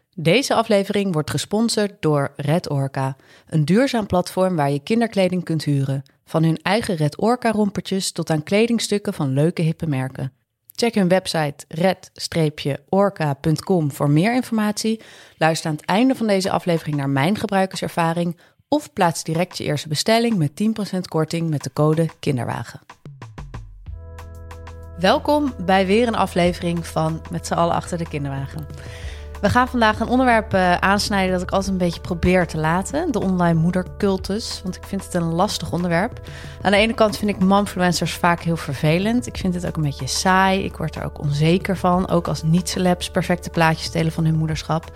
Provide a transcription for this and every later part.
Deze aflevering wordt gesponsord door Red Orca, een duurzaam platform waar je kinderkleding kunt huren. Van hun eigen Red Orca rompertjes tot aan kledingstukken van leuke hippe merken. Check hun website red-orca.com voor meer informatie. Luister aan het einde van deze aflevering naar mijn gebruikerservaring of plaats direct je eerste bestelling met 10% korting met de code Kinderwagen. Welkom bij weer een aflevering van Met z'n allen achter de kinderwagen. We gaan vandaag een onderwerp aansnijden dat ik altijd een beetje probeer te laten. De online moedercultus, want ik vind het een lastig onderwerp. Aan de ene kant vind ik momfluencers vaak heel vervelend. Ik vind het ook een beetje saai. Ik word er ook onzeker van. Ook als niet-celebs perfecte plaatjes delen van hun moederschap.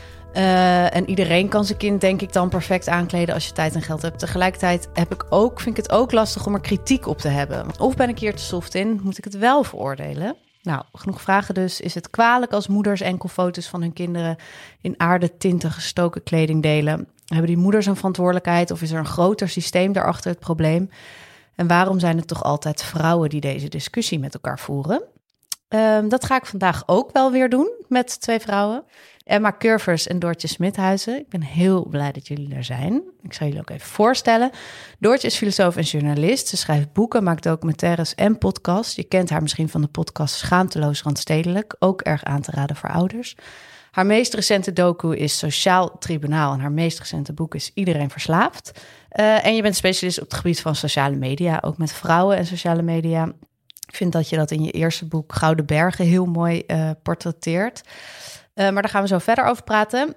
En iedereen kan zijn kind denk ik dan perfect aankleden als je tijd en geld hebt. Tegelijkertijd vind ik het ook lastig om er kritiek op te hebben. Of ben ik hier te soft in? Moet ik het wel veroordelen? Nou, genoeg vragen dus. Is het kwalijk als moeders enkel foto's van hun kinderen in aardetinten gestoken kleding delen? Hebben die moeders een verantwoordelijkheid of is er een groter systeem daarachter het probleem? En waarom zijn het toch altijd vrouwen die deze discussie met elkaar voeren? Dat ga ik vandaag ook wel weer doen met twee vrouwen. Emma Curvers en Doortje Smithuizen. Ik ben heel blij dat jullie er zijn. Ik zal jullie ook even voorstellen. Doortje is filosoof en journalist. Ze schrijft boeken, maakt documentaires en podcasts. Je kent haar misschien van de podcast Schaamteloos Randstedelijk. Ook erg aan te raden voor ouders. Haar meest recente docu is Sociaal Tribunaal. En haar meest recente boek is Iedereen Verslaafd. En je bent specialist op het gebied van sociale media. Ook met vrouwen en sociale media. Ik vind dat je dat in je eerste boek Gouden Bergen heel mooi portretteert. Maar daar gaan we zo verder over praten.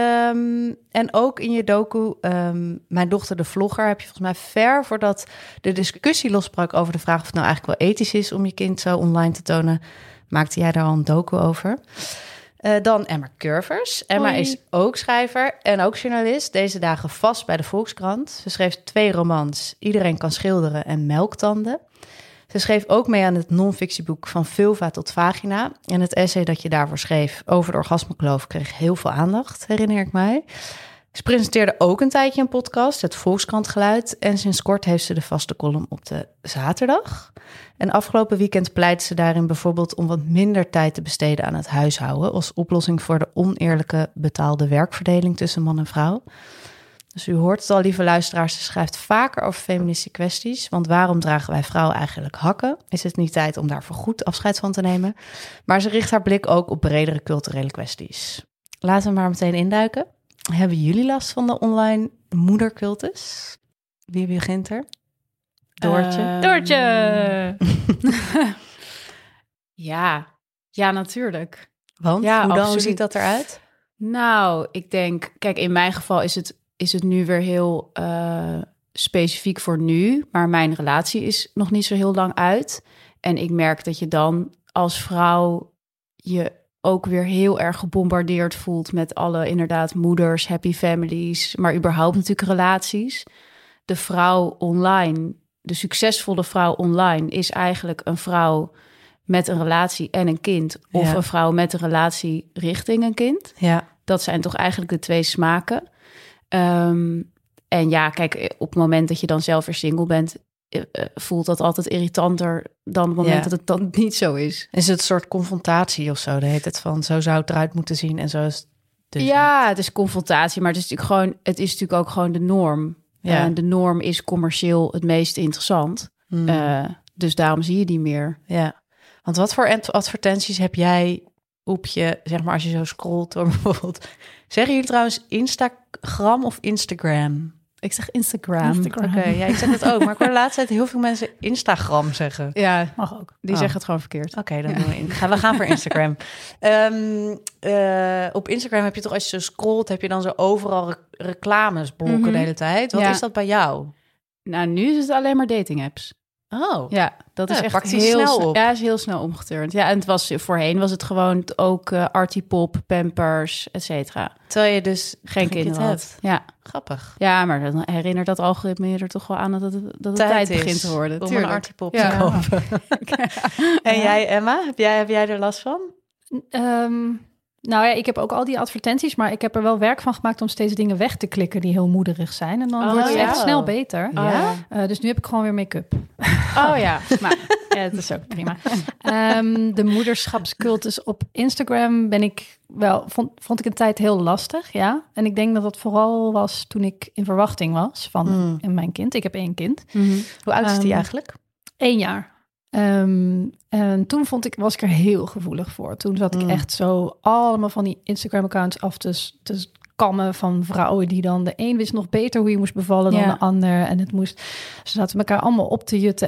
En ook in je docu, Mijn dochter de vlogger, heb je volgens mij ver voordat de discussie losbrak over de vraag of het nou eigenlijk wel ethisch is om je kind zo online te tonen, maakte jij daar al een docu over. Dan Emma Curvers. Emma is ook schrijver en ook journalist. Deze dagen vast bij de Volkskrant. Ze schreef 2 romans, Iedereen kan schilderen en Melktanden. Ze schreef ook mee aan het non-fictieboek Van Vulva tot Vagina. En het essay dat je daarvoor schreef over de orgasmekloof kreeg heel veel aandacht, herinner ik mij. Ze presenteerde ook een tijdje een podcast, het Volkskrantgeluid. En sinds kort heeft ze de vaste column op de zaterdag. En afgelopen weekend pleitte ze daarin bijvoorbeeld om wat minder tijd te besteden aan het huishouden, als oplossing voor de oneerlijke betaalde werkverdeling tussen man en vrouw. Dus u hoort het al, lieve luisteraars, ze schrijft vaker over feministische kwesties. Want waarom dragen wij vrouwen eigenlijk hakken? Is het niet tijd om daar voorgoed afscheid van te nemen? Maar ze richt haar blik ook op bredere culturele kwesties. Laten we maar meteen induiken. Hebben jullie last van de online moedercultus? Wie begint er? Doortje. Doortje! Ja, natuurlijk. Want, ja, hoe ziet dat eruit? Nou, ik denk, kijk, in mijn geval is het nu weer heel specifiek voor nu. Maar mijn relatie is nog niet zo heel lang uit. En ik merk dat je dan als vrouw je ook weer heel erg gebombardeerd voelt met alle inderdaad moeders, happy families, maar überhaupt natuurlijk relaties. De vrouw online, de succesvolle vrouw online is eigenlijk een vrouw met een relatie en een kind. Of een vrouw met een relatie richting een kind. Ja. Dat zijn toch eigenlijk de 2 smaken. En ja, kijk, op het moment dat je dan zelf weer single bent, voelt dat altijd irritanter dan het moment dat het dan niet zo is. Is het een soort confrontatie of zo? Dan heet het van, zo zou het eruit moeten zien en zo is het dus het is confrontatie, maar het is natuurlijk ook gewoon de norm. Ja. De norm is commercieel het meest interessant. Dus daarom zie je die meer. Ja, want wat voor advertenties heb jij op je, zeg maar, als je zo scrolt door bijvoorbeeld. Zeggen jullie trouwens Instagram of Instagram? Ik zeg Instagram. Oké, ja, ik zeg het ook. Maar ik hoor de laatste tijd heel veel mensen Instagram zeggen. Ja, mag ook. Die zeggen het gewoon verkeerd. Oké, dan doen we gaan voor Instagram. Op Instagram heb je toch, als je zo scrolt, heb je dan zo overal reclamesblokken de hele tijd. Wat is dat bij jou? Nou, nu is het alleen maar dating apps. Oh. Ja, dat is echt heel snel op. Ja, is heel snel omgeturnd. Ja, en voorheen was het gewoon ook Artiepop, Pampers, et cetera. Terwijl je dus geen kinderen had. Ja. Grappig. Ja, maar dan herinnert dat algoritme je er toch wel aan dat het tijd begint te worden. Om een Artiepop te kopen. En jij, Emma, heb jij er last van? Nou ja, ik heb ook al die advertenties, maar ik heb er wel werk van gemaakt om steeds dingen weg te klikken die heel moederig zijn. En dan wordt het echt snel beter. Dus nu heb ik gewoon weer make-up. Oh ja, maar dat is ook prima. De moederschapscultus op Instagram vond ik een tijd heel lastig, ja. En ik denk dat dat vooral was toen ik in verwachting was van mijn kind. Ik heb 1 kind. Hoe oud is die eigenlijk? 1 jaar. En toen was ik er heel gevoelig voor. Toen zat ik echt zo allemaal van die Instagram-accounts af te kammen van vrouwen die dan... De een wist nog beter hoe je moest bevallen dan de ander. En ze zaten elkaar allemaal op te jutten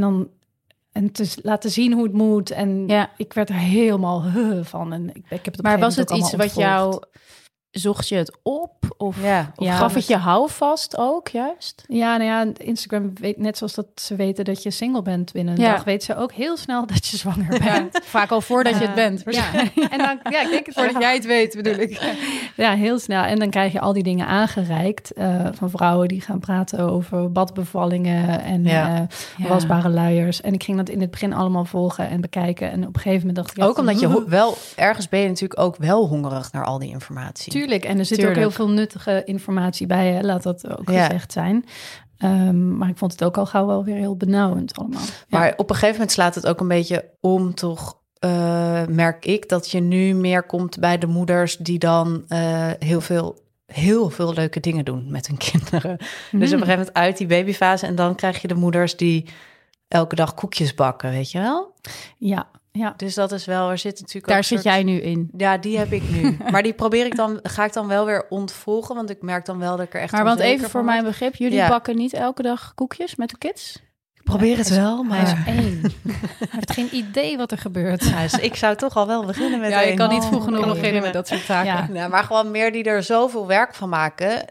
en te laten zien hoe het moet. En ik werd er helemaal van. En ik heb het maar was het iets wat jou... Zocht je het op? Of gaf het je houvast ook, juist? Ja, nou ja, Instagram weet net zoals dat ze weten dat je single bent binnen een dag, weet ze ook heel snel dat je zwanger bent. Vaak al voordat je het bent. En dan, ik denk het voordat jij het weet, bedoel ik. Ja, heel snel. En dan krijg je al die dingen aangereikt van vrouwen die gaan praten over badbevallingen en wasbare luiers. En ik ging dat in het begin allemaal volgen en bekijken. En op een gegeven moment dacht ik... Ook omdat je wel... Ergens ben je natuurlijk ook wel hongerig naar al die informatie. Tuurlijk, en er zit ook heel veel nuttige informatie bij, hè? Laat dat ook gezegd zijn. Maar ik vond het ook al gauw wel weer heel benauwend allemaal. Maar op een gegeven moment slaat het ook een beetje om, toch merk ik dat je nu meer komt bij de moeders die dan heel veel leuke dingen doen met hun kinderen. Dus op een gegeven moment uit die babyfase en dan krijg je de moeders die elke dag koekjes bakken, weet je wel? Ja. Dus dat is wel, er zit natuurlijk daar zit jij nu in. Ja, die heb ik nu. Maar die ga ik dan wel weer ontvolgen, want ik merk dan wel dat ik er echt... Maar want even voor mijn begrip, jullie bakken niet elke dag koekjes met de kids? Ik probeer het wel, maar... Hij is 1. Hij heeft geen idee wat er gebeurt. Ja, dus ik zou toch al wel beginnen met je kan niet vroeg genoeg beginnen met dat soort taken. Ja, maar gewoon meer die er zoveel werk van maken.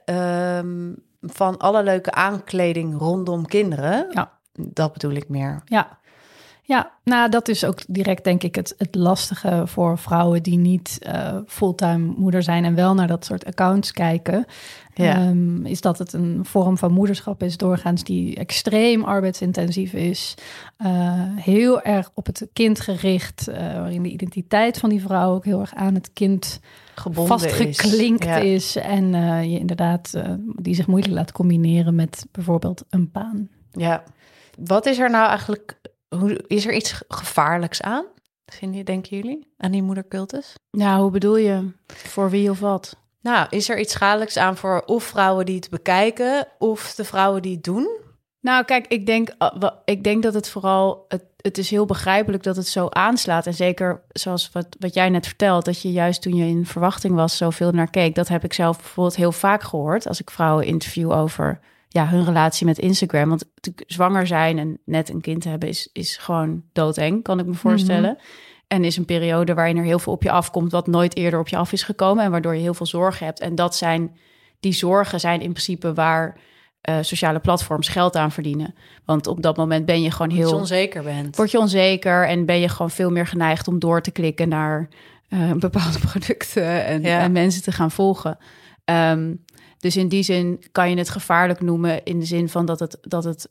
Van alle leuke aankleding rondom kinderen. Ja. Dat bedoel ik meer. Ja, nou dat is ook direct denk ik het lastige voor vrouwen die niet fulltime moeder zijn en wel naar dat soort accounts kijken. Is dat het een vorm van moederschap is doorgaans die extreem arbeidsintensief is. Heel erg op het kind gericht, waarin de identiteit van die vrouw ook heel erg aan het kind gebonden vastgeklinkt is. En je inderdaad die zich moeilijk laat combineren met bijvoorbeeld een baan. Ja, wat is er nou eigenlijk... Is er iets gevaarlijks aan, denken jullie, aan die moedercultus? Nou, hoe bedoel je? Voor wie of wat? Nou, is er iets schadelijks aan voor of vrouwen die het bekijken... of de vrouwen die het doen? Nou, kijk, ik denk dat het vooral... Het is heel begrijpelijk dat het zo aanslaat. En zeker zoals wat jij net vertelt... dat je juist toen je in verwachting was zoveel naar keek. Dat heb ik zelf bijvoorbeeld heel vaak gehoord... als ik vrouwen interview over... hun relatie met Instagram. Want zwanger zijn en net een kind hebben is gewoon doodeng, kan ik me voorstellen. En is een periode waarin er heel veel op je afkomt... wat nooit eerder op je af is gekomen... en waardoor je heel veel zorgen hebt. En die zorgen zijn in principe waar sociale platforms geld aan verdienen. Want op dat moment ben je gewoon heel... onzeker bent. Word je onzeker en ben je gewoon veel meer geneigd... om door te klikken naar bepaalde producten... en mensen te gaan volgen. Dus in die zin kan je het gevaarlijk noemen... in de zin van dat het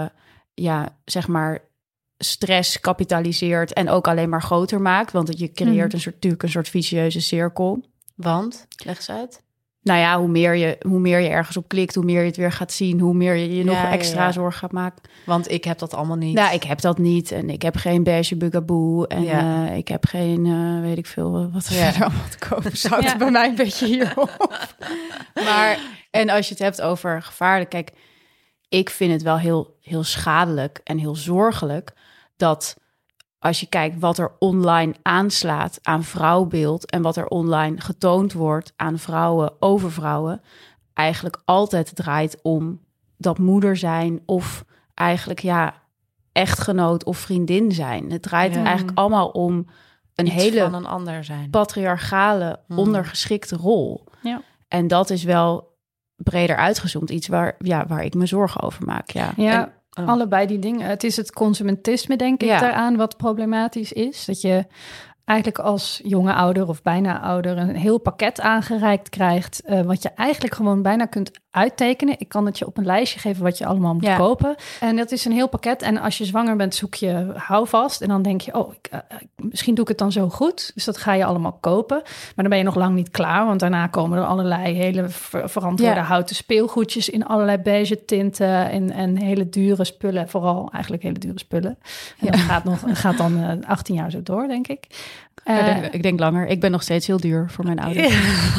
zeg maar stress kapitaliseert... en ook alleen maar groter maakt. Want je creëert natuurlijk een soort vicieuze cirkel. Want? Leg eens uit. Nou ja, hoe meer je ergens op klikt... hoe meer je het weer gaat zien... hoe meer je nog extra zorgen gaat maken. Want ik heb dat allemaal niet. Nou, ik heb dat niet. En ik heb geen beige bugaboe. En ik heb geen, weet ik veel... wat er allemaal te kopen zou. Het bij mij een beetje hierop. Maar, en als je het hebt over gevaarlijk... Kijk, ik vind het wel heel, heel schadelijk en heel zorgelijk... dat als je kijkt wat er online aanslaat aan vrouwbeeld... en wat er online getoond wordt aan vrouwen over vrouwen... eigenlijk altijd draait om dat moeder zijn... of eigenlijk echtgenoot of vriendin zijn. Het draait eigenlijk allemaal om iets hele van een ander zijn. Patriarchale, ondergeschikte rol. Ja. En dat is wel breder uitgezoomd. Iets waar ik me zorgen over maak. Ja. Allebei die dingen. Het is het consumentisme, denk ik, daaraan wat problematisch is. Dat je eigenlijk als jonge ouder of bijna ouder een heel pakket aangereikt krijgt, wat je eigenlijk gewoon bijna kunt uittekenen. Ik kan het je op een lijstje geven wat je allemaal moet kopen. En dat is een heel pakket. En als je zwanger bent, zoek je houvast. En dan denk je, misschien doe ik het dan zo goed. Dus dat ga je allemaal kopen. Maar dan ben je nog lang niet klaar. Want daarna komen er allerlei hele verantwoorde houten speelgoedjes in allerlei beige tinten. En hele dure spullen. Vooral eigenlijk hele dure spullen. En dat gaat dan 18 jaar zo door, denk ik. Ik denk langer. Ik ben nog steeds heel duur voor mijn ouders.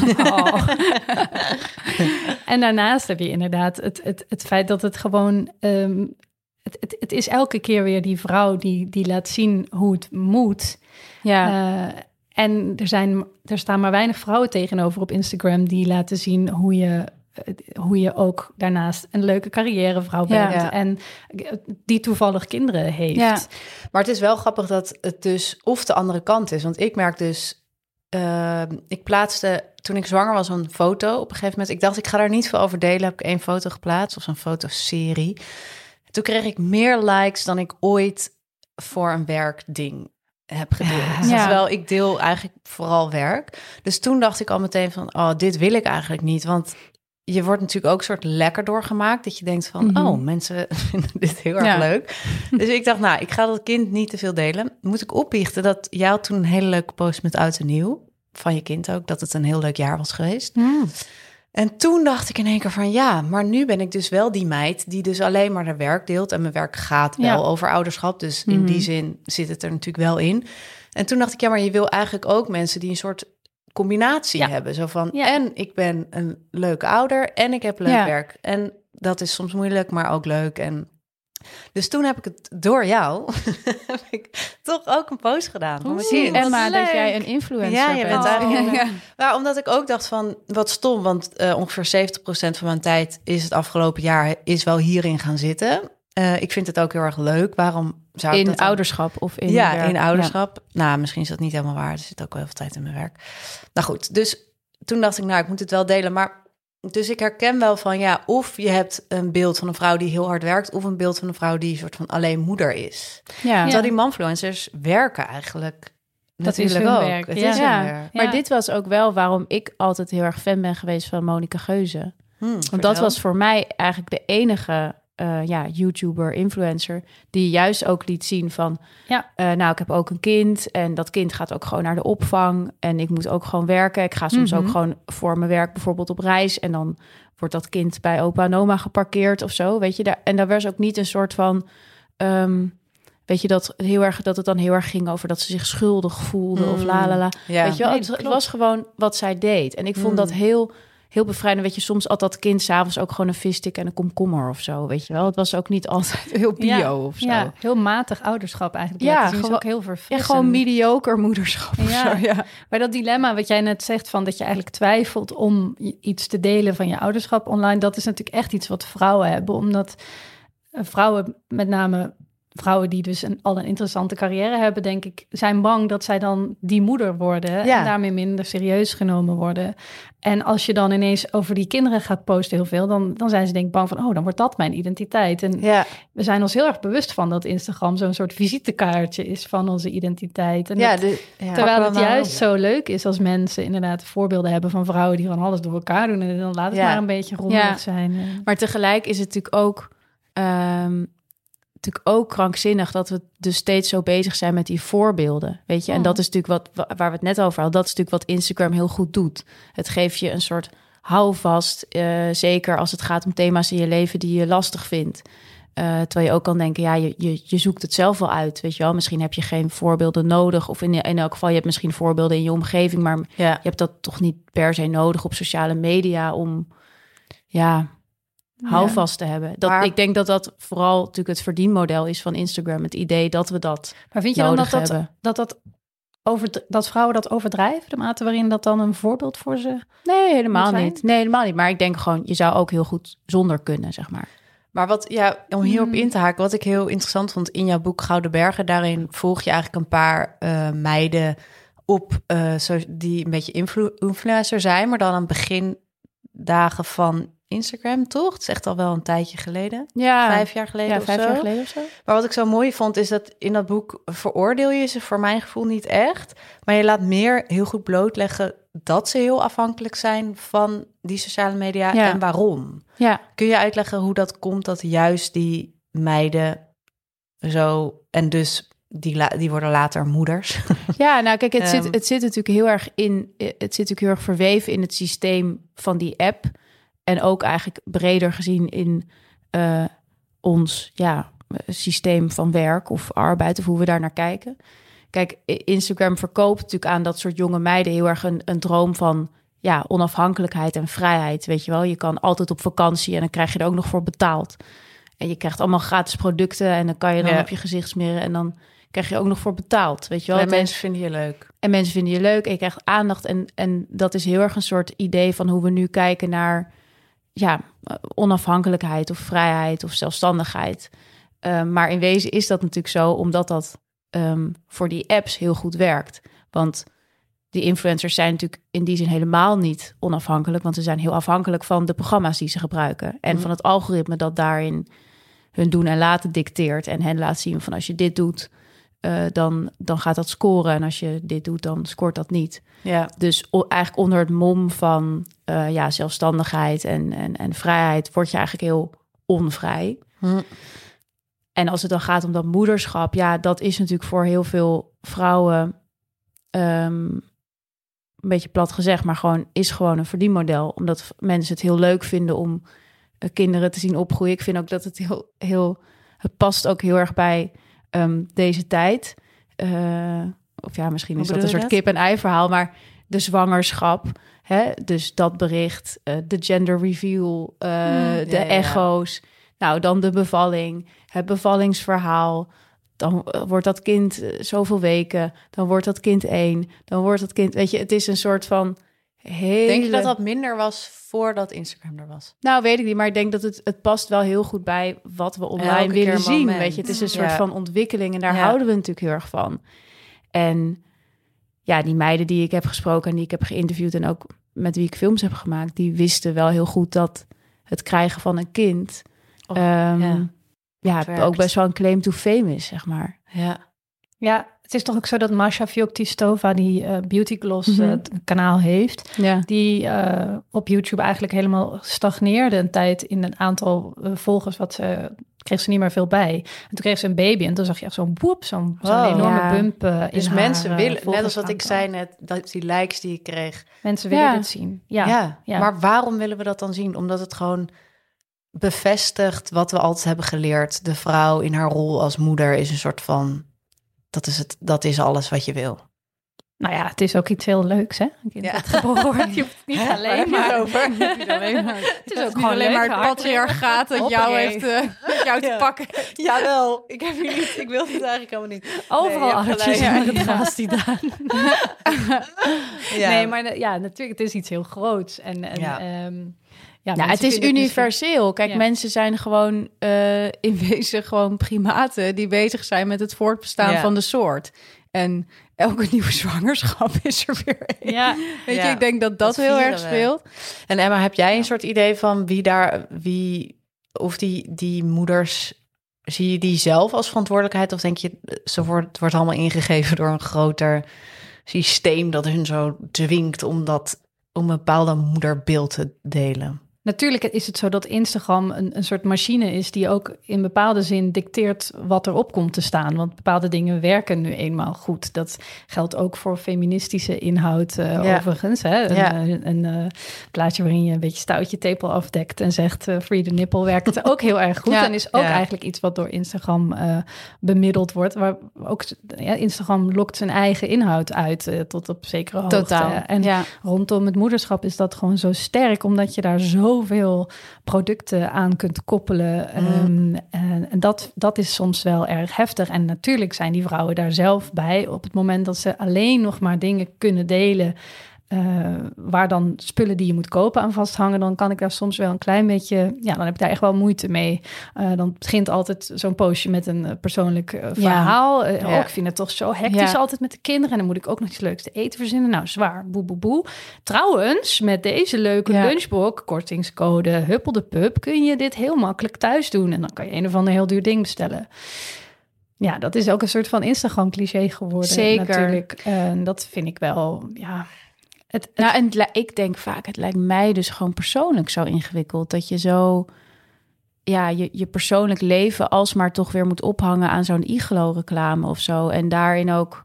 En daarnaast heb je inderdaad het feit dat het gewoon... Het is elke keer weer die vrouw die laat zien hoe het moet. Ja. En er staan maar weinig vrouwen tegenover op Instagram die laten zien hoe je ook daarnaast een leuke carrièrevrouw bent. Ja. En die toevallig kinderen heeft. Ja. Maar het is wel grappig dat het dus of de andere kant is. Want ik merk dus... ik plaatste toen ik zwanger was een foto op een gegeven moment. Ik dacht, ik ga daar niet veel over delen. Heb ik 1 foto geplaatst of zo'n fotoserie. Toen kreeg ik meer likes dan ik ooit voor een werkding heb gedeeld. Terwijl ik deel eigenlijk vooral werk. Dus toen dacht ik al meteen van, dit wil ik eigenlijk niet. Want je wordt natuurlijk ook soort lekker doorgemaakt. Dat je denkt van, mensen vinden dit heel erg leuk. Dus ik dacht, ik ga dat kind niet te veel delen. Moet ik opbiechten dat jij had toen een hele leuke post met oud en nieuw. Van je kind ook, dat het een heel leuk jaar was geweest. En toen dacht ik in één keer van, maar nu ben ik dus wel die meid die dus alleen maar naar werk deelt. En mijn werk gaat wel over ouderschap. Dus in die zin zit het er natuurlijk wel in. En toen dacht ik, maar je wil eigenlijk ook mensen die een soort combinatie hebben. Zo van, en ik ben een leuke ouder en ik heb leuk werk. En dat is soms moeilijk, maar ook leuk. En dus toen heb ik het door jou heb ik toch ook een post gedaan. Emma, dat jij een influencer bent. Je bent eigenlijk maar omdat ik ook dacht van, wat stom. Want ongeveer 70% van mijn tijd is het afgelopen jaar is wel hierin gaan zitten. Ik vind het ook heel erg leuk. Waarom zou ik in ouderschap of in werk? In ouderschap. Ja. Nou, misschien is dat niet helemaal waar. Er zit ook wel heel veel tijd in mijn werk. Nou goed, dus toen dacht ik, ik moet het wel delen. Maar dus ik herken wel van, of je hebt een beeld van een vrouw die heel hard werkt, of een beeld van een vrouw die een soort van alleen moeder is. Terwijl die manfluencers werken eigenlijk. Dat is hun werk. Het is hun werk. Maar dit was ook wel waarom ik altijd heel erg fan ben geweest van Monica Geuze. Want dat was voor mij eigenlijk de enige YouTuber, influencer, die juist ook liet zien van, ik heb ook een kind en dat kind gaat ook gewoon naar de opvang en ik moet ook gewoon werken. Ik ga soms ook gewoon voor mijn werk bijvoorbeeld op reis en dan wordt dat kind bij opa en oma geparkeerd of zo, weet je. En daar was ook niet een soort van, weet je, dat het dan heel erg ging over dat ze zich schuldig voelde of la. Ja. Weet je wel, het was gewoon wat zij deed. En ik vond dat heel bevrijdend. Weet je, soms at dat kind 's avonds ook gewoon een visstick en een komkommer of zo, weet je wel. Het was ook niet altijd heel bio of zo. Ja, heel matig ouderschap eigenlijk. Ja, gewoon ook heel verfrissend. Ja, gewoon mediocre moederschap of zo, ja. Maar dat dilemma wat jij net zegt van dat je eigenlijk twijfelt om iets te delen van je ouderschap online, dat is natuurlijk echt iets wat vrouwen hebben, omdat vrouwen, met name vrouwen die dus al een interessante carrière hebben, denk ik, zijn bang dat zij dan die moeder worden en daarmee minder serieus genomen worden. En als je dan ineens over die kinderen gaat posten heel veel, dan zijn ze denk ik bang van, dan wordt dat mijn identiteit. En we zijn ons heel erg bewust van dat Instagram zo'n soort visitekaartje is van onze identiteit. En terwijl het juist zo leuk is als mensen inderdaad voorbeelden hebben van vrouwen die van alles door elkaar doen en dan laat het maar een beetje rommelig zijn. Maar tegelijk is het natuurlijk ook krankzinnig dat we dus steeds zo bezig zijn met die voorbeelden, weet je. En dat is natuurlijk waar we het net over hadden. Dat is natuurlijk wat Instagram heel goed doet. Het geeft je een soort houvast, zeker als het gaat om thema's in je leven die je lastig vindt. Terwijl je ook kan denken, je zoekt het zelf wel uit, weet je wel. Misschien heb je geen voorbeelden nodig, of in elk geval, je hebt misschien voorbeelden in je omgeving, maar je hebt dat toch niet per se nodig op sociale media om, houvast te hebben. Ik denk dat vooral natuurlijk het verdienmodel is van Instagram. Het idee dat we dat maar vind je dan dat vrouwen dat overdrijven? De mate waarin dat dan een voorbeeld voor ze? Nee, helemaal niet. Nee, helemaal niet. Maar ik denk gewoon, je zou ook heel goed zonder kunnen, zeg maar. Maar om hierop in te haken, wat ik heel interessant vond in jouw boek Gouden Bergen, daarin volg je eigenlijk een paar meiden op die een beetje influencer zijn, maar dan aan het begin dagen van Instagram, toch? Het is echt al wel een tijdje geleden. Ja. 5 jaar geleden of 5 zo. jaar geleden of zo. Maar wat ik zo mooi vond, is dat in dat boek veroordeel je ze voor mijn gevoel niet echt. Maar je laat meer heel goed blootleggen dat ze heel afhankelijk zijn van die sociale media en waarom. Ja. Kun je uitleggen hoe dat komt dat juist die meiden zo... En dus die worden later moeders. Ja, nou kijk, het zit natuurlijk heel erg in... Het zit natuurlijk heel erg verweven in het systeem van die app. En ook eigenlijk breder gezien in ons systeem van werk of arbeid... of hoe we daar naar kijken. Kijk, Instagram verkoopt natuurlijk aan dat soort jonge meiden... heel erg een droom van onafhankelijkheid en vrijheid, weet je wel. Je kan altijd op vakantie en dan krijg je er ook nog voor betaald. En je krijgt allemaal gratis producten... en dan kan je dan op je gezicht smeren... en dan krijg je ook nog voor betaald, weet je wel. En mensen vinden je leuk. En mensen vinden je leuk en je krijgt aandacht. En dat is heel erg een soort idee van hoe we nu kijken naar... onafhankelijkheid of vrijheid of zelfstandigheid. Maar in wezen is dat natuurlijk zo... omdat dat voor die apps heel goed werkt. Want die influencers zijn natuurlijk in die zin helemaal niet onafhankelijk... want ze zijn heel afhankelijk van de programma's die ze gebruiken... en van het algoritme dat daarin hun doen en laten dicteert... en hen laat zien van als je dit doet... dan gaat dat scoren. En als je dit doet, dan scoort dat niet. Ja. Dus eigenlijk onder het mom van zelfstandigheid en vrijheid... word je eigenlijk heel onvrij. En als het dan gaat om dat moederschap... dat is natuurlijk voor heel veel vrouwen... een beetje plat gezegd... maar is gewoon een verdienmodel. Omdat mensen het heel leuk vinden om kinderen te zien opgroeien. Ik vind ook dat het het past ook heel erg bij... deze tijd. Misschien is dat een soort kip-en-ei verhaal, maar de zwangerschap, dus dat bericht, de gender reveal, echo's, nou dan de bevalling, het bevallingsverhaal, dan wordt dat kind zoveel weken, dan wordt dat kind 1, dan wordt dat kind, weet je, het is een soort van Denk je dat dat minder was voordat Instagram er was? Nou, weet ik niet, maar ik denk dat het past wel heel goed bij wat we online willen zien. Weet je, het is een soort van ontwikkeling en daar houden we natuurlijk heel erg van. En die meiden die ik heb gesproken en die ik heb geïnterviewd en ook met wie ik films heb gemaakt, die wisten wel heel goed dat het krijgen van een kind ook best wel een claim to fame is, zeg maar. Ja, het is toch ook zo dat Masha Fjokti-Stova, die Beauty Gloss kanaal heeft, die op YouTube eigenlijk helemaal stagneerde een tijd in een aantal volgers, kreeg ze niet meer veel bij. En toen kreeg ze een baby en toen zag je echt zo'n enorme bump dus in mensen willen, net als wat ik zei net, dat die likes die ik kreeg. Mensen willen het zien. Ja. Maar waarom willen we dat dan zien? Omdat het gewoon bevestigt wat we altijd hebben geleerd. De vrouw in haar rol als moeder is een soort van... Dat is alles wat je wil. Nou ja, het is ook iets heel leuks, hè? Het geboren wordt. Je hoeft het niet alleen maar over. Het is ook gewoon alleen maar het patriarchaat dat jou heeft jou te pakken. Jawel, ik heb hier niet. Ik wil het eigenlijk helemaal niet. Overal armpjes aan het gaas die daar. Nee, maar natuurlijk, het is iets heel groots. Het is universeel. Kijk, mensen zijn gewoon in wezen gewoon primaten die bezig zijn met het voortbestaan van de soort. En elke nieuwe zwangerschap is er weer een. Ja. Weet je, ik denk dat heel erg speelt. En Emma, heb jij een soort idee van of die moeders, zie je die zelf als verantwoordelijkheid? Of denk je, het wordt allemaal ingegeven door een groter systeem dat hun zo dwingt om een bepaalde moederbeeld te delen? Natuurlijk is het zo dat Instagram een soort machine is die ook in bepaalde zin dicteert wat erop komt te staan. Want bepaalde dingen werken nu eenmaal goed. Dat geldt ook voor feministische inhoud overigens. Hè? Een plaatje waarin je een beetje stoutje tepel afdekt en zegt free the nipple werkt ook heel erg goed. En is ook eigenlijk iets wat door Instagram bemiddeld wordt. Waar ook Instagram lokt zijn eigen inhoud uit tot op zekere hoogte. Totaal. En rondom het moederschap is dat gewoon zo sterk, omdat je daar zoveel producten aan kunt koppelen. En dat is soms wel erg heftig. En natuurlijk zijn die vrouwen daar zelf bij. Op het moment dat ze alleen nog maar dingen kunnen delen waar dan spullen die je moet kopen aan vasthangen, dan kan ik daar soms wel een klein beetje, dan heb ik daar echt wel moeite mee. Dan begint altijd zo'n postje met een persoonlijk verhaal. Ik vind het toch zo hectisch altijd met de kinderen. En dan moet ik ook nog iets leuks te eten verzinnen. Nou, zwaar, boe. Trouwens, met deze leuke lunchbox, kortingscode Huppel de Pup, kun je dit heel makkelijk thuis doen. En dan kan je een of ander heel duur ding bestellen. Ja, dat is ook een soort van Instagram-cliché geworden. Zeker. Natuurlijk. En dat vind ik wel, ik denk vaak, het lijkt mij dus gewoon persoonlijk zo ingewikkeld. Dat je zo, je persoonlijk leven alsmaar toch weer moet ophangen aan zo'n Iglo-reclame of zo. En daarin ook,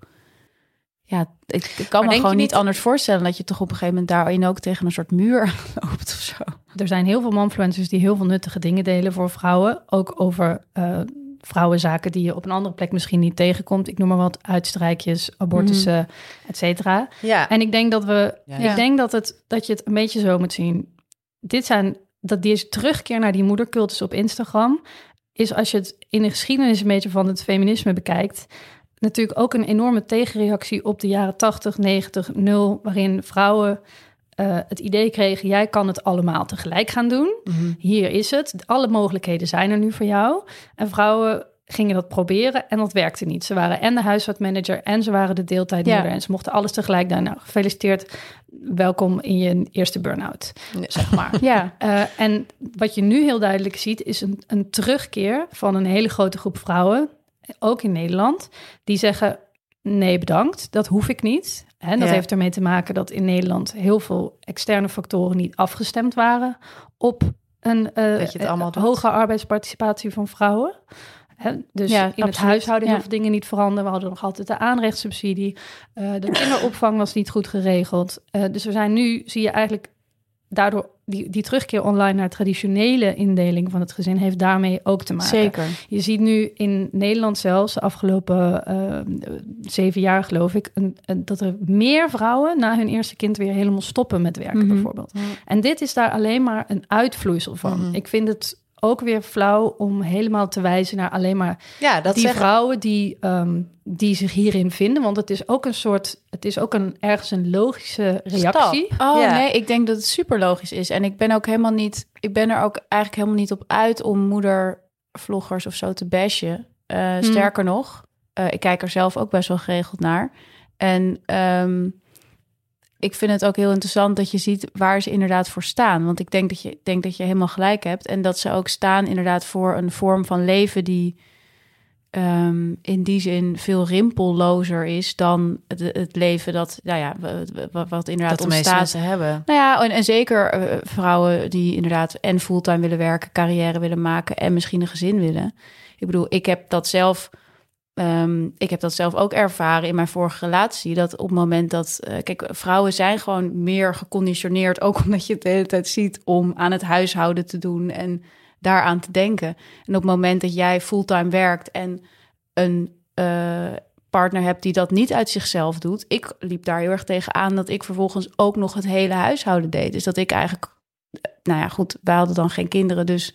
ik kan me gewoon niet anders voorstellen dat je toch op een gegeven moment daarin ook tegen een soort muur loopt of zo. Er zijn heel veel momfluencers die heel veel nuttige dingen delen voor vrouwen. Ook over vrouwenzaken die je op een andere plek misschien niet tegenkomt. Ik noem maar wat, uitstrijkjes, abortussen, et cetera. Ja. En ik denk dat ik denk dat je het een beetje zo moet zien. Deze terugkeer naar die moedercultus op Instagram is, als je het in de geschiedenis een beetje van het feminisme bekijkt, natuurlijk ook een enorme tegenreactie op de jaren 80, 90, 0, waarin vrouwen het idee kregen, jij kan het allemaal tegelijk gaan doen. Mm-hmm. Hier is het. Alle mogelijkheden zijn er nu voor jou. En vrouwen gingen dat proberen en dat werkte niet. Ze waren en de huishoudmanager en ze waren de deeltijdmoeder. En ze mochten alles tegelijk doen. Nou, gefeliciteerd. Welkom in je eerste burn-out, zeg maar. En wat je nu heel duidelijk ziet, is een terugkeer van een hele grote groep vrouwen, ook in Nederland, die zeggen, nee bedankt, dat hoef ik niet. En dat heeft ermee te maken dat in Nederland heel veel externe factoren niet afgestemd waren op een hoge arbeidsparticipatie van vrouwen. Dus in het huishouden heel veel dingen niet veranderen. We hadden nog altijd de aanrechtssubsidie. De kinderopvang was niet goed geregeld. Dus we zijn nu, zie je eigenlijk, daardoor die terugkeer online naar traditionele indeling van het gezin heeft daarmee ook te maken. Zeker. Je ziet nu in Nederland zelfs de afgelopen 7 jaar, geloof ik, dat er meer vrouwen na hun eerste kind weer helemaal stoppen met werken, bijvoorbeeld. Mm-hmm. En dit is daar alleen maar een uitvloeisel van. Mm-hmm. Ik vind het ook weer flauw om helemaal te wijzen naar alleen maar vrouwen die zich hierin vinden. Want het is ook ergens een logische reactie. Nee, ik denk dat het super logisch is. En ik ben er ook eigenlijk helemaal niet op uit om moedervloggers of zo te bashen. Sterker nog, ik kijk er zelf ook best wel geregeld naar. En ik vind het ook heel interessant dat je ziet waar ze inderdaad voor staan. Want ik denk dat je helemaal gelijk hebt. En dat ze ook staan inderdaad voor een vorm van leven die in die zin veel rimpellozer is dan het leven dat, wat inderdaad dat de meeste mensen hebben. Nou ja, en zeker vrouwen die inderdaad en fulltime willen werken, carrière willen maken en misschien een gezin willen. Ik bedoel, ik heb dat zelf ook ervaren in mijn vorige relatie. Dat op het moment dat kijk, vrouwen zijn gewoon meer geconditioneerd, ook omdat je het de hele tijd ziet om aan het huishouden te doen en daaraan te denken. En op het moment dat jij fulltime werkt en een partner hebt die dat niet uit zichzelf doet, ik liep daar heel erg tegenaan dat ik vervolgens ook nog het hele huishouden deed. Dus dat ik eigenlijk, goed, wij hadden dan geen kinderen, dus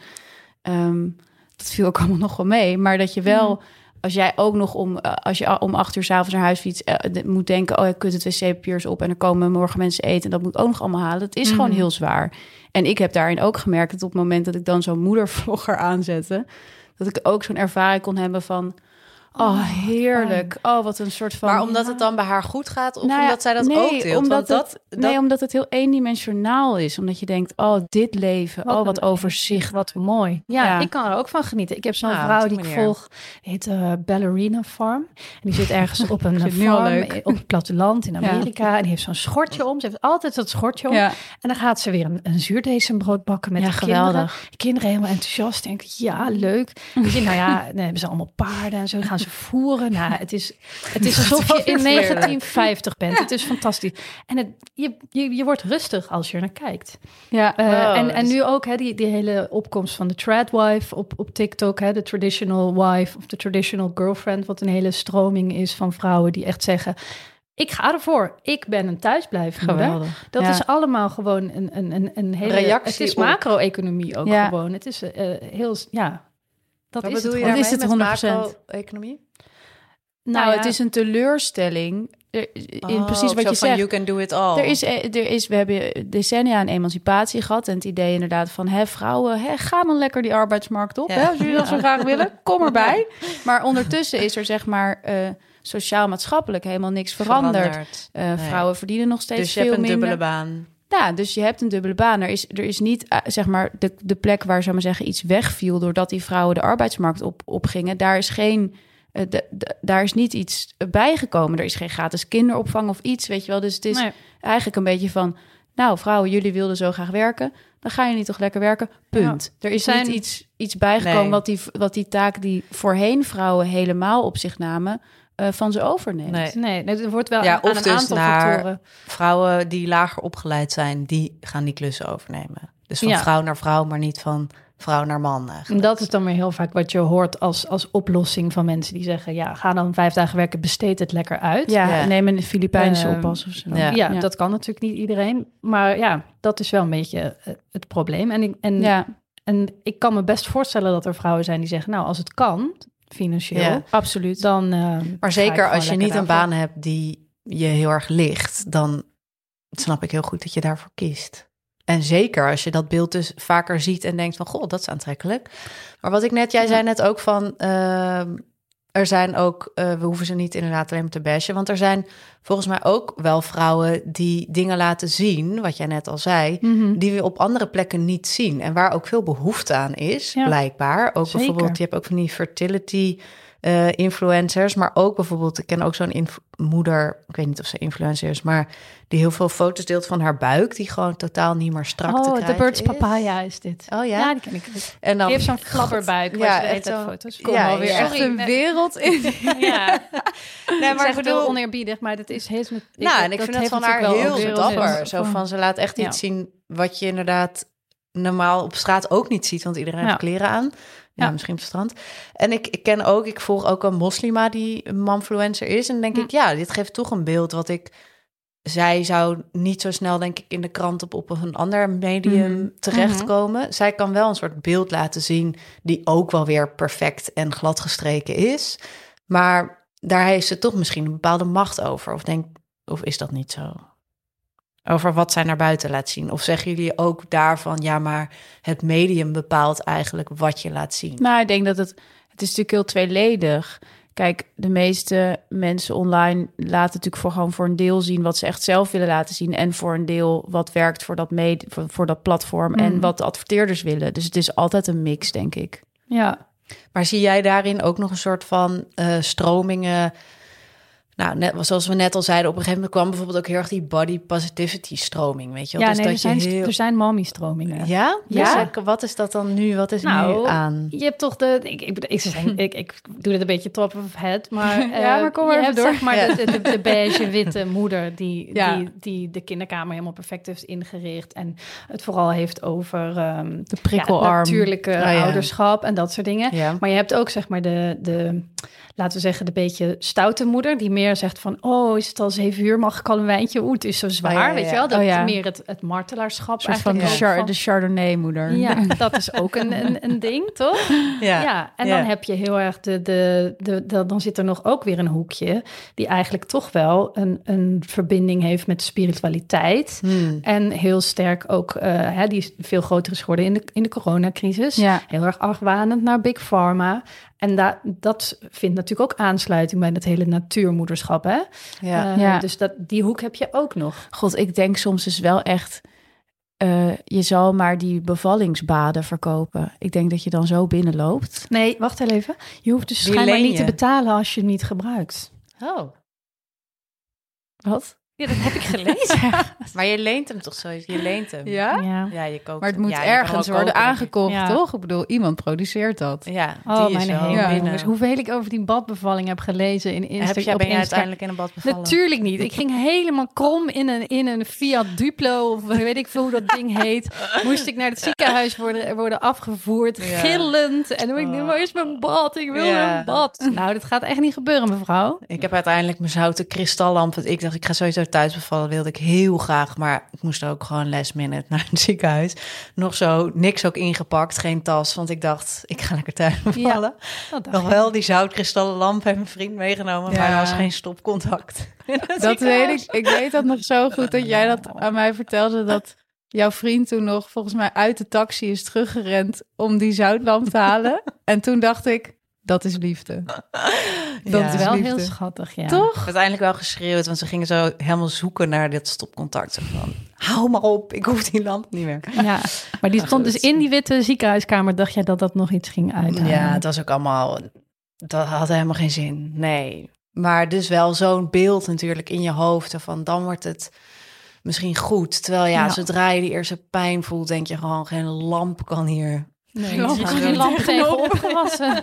dat viel ook allemaal nog wel mee. Maar dat je wel, als jij ook nog als je om 8 uur 's avonds naar huis fietst, moet denken, ik kut het wc-papiers op en er komen morgen mensen eten en dat moet ik ook nog allemaal halen. Dat is gewoon heel zwaar. En ik heb daarin ook gemerkt dat op het moment dat ik dan zo'n moedervlogger aanzette, dat ik ook zo'n ervaring kon hebben van, heerlijk. Wat een soort van... Maar omdat het dan bij haar goed gaat, of omdat zij dat ook deelt? Omdat het heel eendimensionaal is. Omdat je denkt, dit leven, wat overzicht. Wat mooi. Ja, ik kan er ook van genieten. Ik heb zo'n vrouw die ik volg, die heet Ballerina Farm. En die zit ergens op een farm op het platteland in Amerika. En die heeft zo'n schortje om. Ze heeft altijd dat schortje om. Ja. En dan gaat ze weer een zuurdesembrood bakken met de kinderen. De kinderen helemaal enthousiast. Denk leuk. Dan hebben ze allemaal paarden en zo gaan ze voeren. Nou, het is alsof je in 1950 bent. Het is fantastisch. En je wordt rustig als je er naar kijkt. Ja, en nu ook die hele opkomst van de tradwife op TikTok. De traditional wife of de traditional girlfriend. Wat een hele stroming is van vrouwen die echt zeggen, ik ga ervoor. Ik ben een thuisblijfmoeder. Geweldig. Dat is allemaal gewoon een hele reactie. Het is macro-economie ook gewoon. Het is heel... Dat is het. Wat is het 100%? Macro-economie? Nou, het is een teleurstelling precies wat je zegt. You can do it all. We hebben decennia een emancipatie gehad. En het idee inderdaad van, vrouwen, ga dan lekker die arbeidsmarkt op. Hè, als jullie dat zo graag willen, kom erbij. Maar ondertussen is er zeg maar sociaal-maatschappelijk helemaal niks veranderd. Vrouwen verdienen nog steeds veel minder. Dus je hebt een dubbele baan. Ja, dus je hebt een dubbele baan. Er is niet, zeg maar, de plek waar, zou maar zeggen, iets wegviel doordat die vrouwen de arbeidsmarkt opgingen. Daar is daar is niet iets bijgekomen. Er is geen gratis kinderopvang of iets, weet je wel. Dus het is eigenlijk een beetje van, nou, vrouwen, jullie wilden zo graag werken. Dan ga je niet toch lekker werken, punt. Ja, er is niet iets bijgekomen wat die taak die voorheen vrouwen helemaal op zich namen, van ze overneemt. Nee, er wordt wel aan een dus aantal factoren. Vrouwen die lager opgeleid zijn, die gaan die klussen overnemen. Dus van vrouw naar vrouw, maar niet van vrouw naar man eigenlijk. Dat is dan weer heel vaak wat je hoort als oplossing van mensen die zeggen, ga dan 5 dagen werken, besteed het lekker uit. Neem een Filipijnse oppas of zo. Ja, dat kan natuurlijk niet iedereen. Maar dat is wel een beetje het probleem. En ik kan me best voorstellen dat er vrouwen zijn die zeggen, nou, als het kan, financieel, absoluut. Dan, maar zeker als je niet een baan hebt die je heel erg ligt, dan snap ik heel goed dat je daarvoor kiest. En zeker als je dat beeld dus vaker ziet en denkt van, goh, dat is aantrekkelijk. Maar wat jij zei net ook van, er zijn ook, we hoeven ze niet inderdaad alleen maar te bashen, want er zijn volgens mij ook wel vrouwen die dingen laten zien, wat jij net al zei, die we op andere plekken niet zien. En waar ook veel behoefte aan is, blijkbaar. Ook zeker. Bijvoorbeeld, je hebt ook van die fertility influencers, maar ook bijvoorbeeld, ik ken ook zo'n moeder, ik weet niet of ze influencer is, maar die heel veel foto's deelt van haar buik, die gewoon totaal niet meer strak te krijgen de Birds Papaya is dit. Oh ja? Ja, die ken ik. En dan die heeft zo'n flabberbuik. Ja, echt zo foto's. Kom alweer echt een wereld in. Nee, maar ik bedoel oneerbiedig, maar dat is heel. En ik vind het van haar heel dapper. Zo van, ze laat echt iets zien wat je inderdaad normaal op straat ook niet ziet, want iedereen heeft kleren aan. Ja, misschien op het strand. En ik volg ook een moslima die een manfluencer is. En denk ik, dit geeft toch een beeld wat zij zou niet zo snel, denk ik, in de krant op een ander medium terechtkomen. Zij kan wel een soort beeld laten zien die ook wel weer perfect en gladgestreken is. Maar daar heeft ze toch misschien een bepaalde macht over. Of is dat niet zo? Over wat zij naar buiten laat zien. Of zeggen jullie ook daarvan, maar het medium bepaalt eigenlijk wat je laat zien? Nou, ik denk dat het is natuurlijk heel tweeledig. Kijk, de meeste mensen online laten natuurlijk voor een deel zien wat ze echt zelf willen laten zien. En voor een deel wat werkt voor dat voor dat platform en wat de adverteerders willen. Dus het is altijd een mix, denk ik. Ja. Maar zie jij daarin ook nog een soort van stromingen? Nou, net zoals we net al zeiden, op een gegeven moment kwam bijvoorbeeld ook heel erg die body positivity stroming, weet je wel? Ja, dus er zijn mommy stromingen. Ja? Ja. Dus wat is dat dan nu? Wat is nu aan? Je hebt toch ik doe het een beetje top of head, maar maar kom maar je even hebt door. Zeg maar de beige witte moeder die de kinderkamer helemaal perfect heeft ingericht en het vooral heeft over de prikkelarm, natuurlijke ouderschap en dat soort dingen. Ja. Maar je hebt ook zeg maar de laten we zeggen, de beetje stoute moeder, die meer zegt van, is het al 7 uur, mag ik al een wijntje? Het is zo zwaar, weet je wel? Dat meer het martelaarschap. Van de Chardonnay-moeder. Ja, dat is ook een ding, toch? Ja. En dan heb je heel erg dan zit er nog ook weer een hoekje, die eigenlijk toch wel een verbinding heeft met spiritualiteit. En heel sterk ook, die is veel groter is geworden in de coronacrisis. Ja. Heel erg argwanend naar Big Pharma. En dat vindt natuurlijk ook aansluiting bij dat hele natuurmoederschap, hè? Ja. Dus die hoek heb je ook nog. God, ik denk soms dus wel echt, je zal maar die bevallingsbaden verkopen. Ik denk dat je dan zo binnenloopt. Nee, wacht heel even. Je hoeft dus schijnbaar niet te betalen als je het niet gebruikt. Oh. Wat? Ja, dat heb ik gelezen. Maar je leent hem toch zo? Je leent hem. Ja? Ja, je koopt maar het hem. moet ergens worden aangekocht, toch? Ik bedoel, iemand produceert dat. Ja, die is wel binnen. Hoeveel ik over die badbevalling heb gelezen in Instagram. Ben je uiteindelijk in een bad bevallen? Natuurlijk niet. Ik ging helemaal krom in een Fiat Duplo, of weet ik veel hoe dat ding heet. Moest ik naar het ziekenhuis worden afgevoerd, gillend. En ik waar is mijn bad? Ik wil een bad. Nou, dat gaat echt niet gebeuren, mevrouw. Ik heb uiteindelijk mijn zouten kristallamp. Ik dacht, ik ga sowieso thuisbevallen wilde ik heel graag, maar ik moest ook gewoon last minute naar het ziekenhuis. Nog zo, niks ook ingepakt, geen tas, want ik dacht, ik ga lekker thuis bevallen. Nog wel die zoutkristallen lamp heeft mijn vriend meegenomen, maar er was geen stopcontact. Dat weet ik. Ik weet dat nog zo goed dat jij dat aan mij vertelde, dat jouw vriend toen nog volgens mij uit de taxi is teruggerend om die zoutlamp te halen. En toen dacht ik, dat is liefde. Dat is wel liefde. heel schattig, ja. Toch? Uiteindelijk wel geschreeuwd, want ze gingen zo helemaal zoeken naar dit stopcontact. Zo van, hou maar op, ik hoef die lamp niet meer. Ja, maar die stond dus in die witte ziekenhuiskamer. Dacht jij dat dat nog iets ging uithalen? Ja, het was ook allemaal, dat had helemaal geen zin. Nee, maar dus wel zo'n beeld natuurlijk in je hoofd. Van dan wordt het misschien goed. Terwijl zodra je die eerste pijn voelt, denk je gewoon, geen lamp kan hier. Nee, Lamp er is kan geen er lamp tegenop. tegen opgewassen.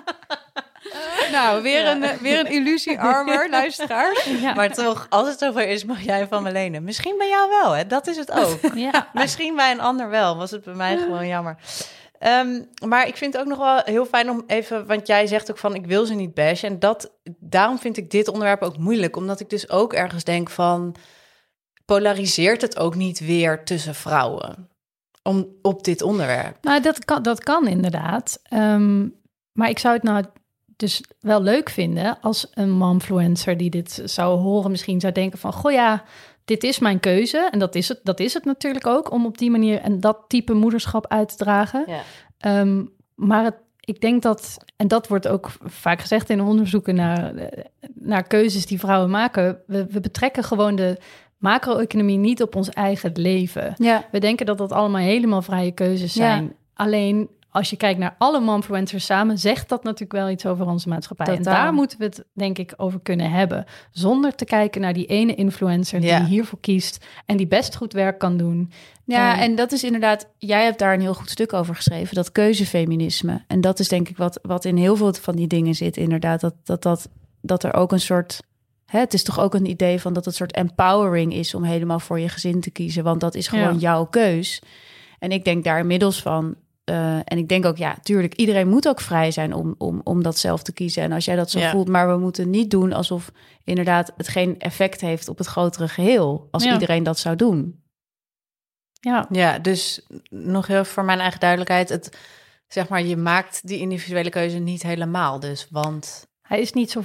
Nou, weer een illusie-armor, luisteraar. Ja. Maar toch, als het zover is, mag jij van me lenen. Misschien bij jou wel, hè? Dat is het ook. Ja. Misschien bij een ander wel. Was het bij mij gewoon jammer. Maar ik vind het ook nog wel heel fijn om even... Want jij zegt ook van, ik wil ze niet bashen. En daarom vind ik dit onderwerp ook moeilijk. Omdat ik dus ook ergens denk van... polariseert het ook niet weer tussen vrouwen? Op dit onderwerp. Nou, dat kan inderdaad. Maar ik zou het nou dus wel leuk vinden als een momfluencer die dit zou horen misschien zou denken van, goh ja, dit is mijn keuze. En dat is het natuurlijk ook, om op die manier en dat type moederschap uit te dragen. Ja. Maar ik denk dat, en dat wordt ook vaak gezegd in onderzoeken naar keuzes die vrouwen maken, we betrekken gewoon de macro-economie niet op ons eigen leven. Ja. We denken dat dat allemaal helemaal vrije keuzes zijn. Ja. Alleen als je kijkt naar alle momfluencers samen, zegt dat natuurlijk wel iets over onze maatschappij. Totaal. En daar moeten we het, denk ik, over kunnen hebben. Zonder te kijken naar die ene influencer die hiervoor kiest en die best goed werk kan doen. Ja, en dat is inderdaad, jij hebt daar een heel goed stuk over geschreven, dat keuzefeminisme. En dat is denk ik wat in heel veel van die dingen zit, inderdaad. Dat er ook een soort... Het is toch ook een idee van dat het soort empowering is om helemaal voor je gezin te kiezen. Want dat is gewoon jouw keus. En ik denk daar inmiddels van... en ik denk ook, ja, tuurlijk, iedereen moet ook vrij zijn om dat zelf te kiezen. En als jij dat zo voelt, maar we moeten niet doen alsof inderdaad het geen effect heeft op het grotere geheel. Als iedereen dat zou doen. Ja, dus nog heel voor mijn eigen duidelijkheid. Zeg maar, je maakt die individuele keuze niet helemaal. Dus, want... Hij is niet zo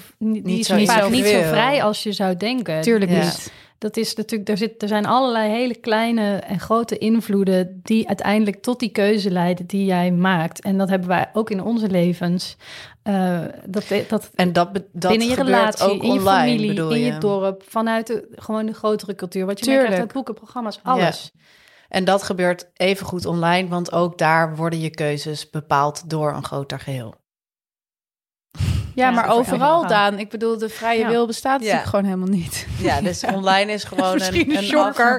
zo vrij als je zou denken. Tuurlijk niet. Dat is natuurlijk, er zijn allerlei hele kleine en grote invloeden die uiteindelijk tot die keuze leiden die jij maakt. En dat hebben wij ook in onze levens. Dat binnen je relatie, ook in je online, familie, in je dorp, vanuit gewoon de grotere cultuur. Wat je merkt uit boeken, programma's, alles. Ja. En dat gebeurt evengoed online, want ook daar worden je keuzes bepaald door een groter geheel. Ja, maar overal, Daan. Ik bedoel, de vrije wil bestaat natuurlijk gewoon helemaal niet. Ja, dus online is gewoon een shocker.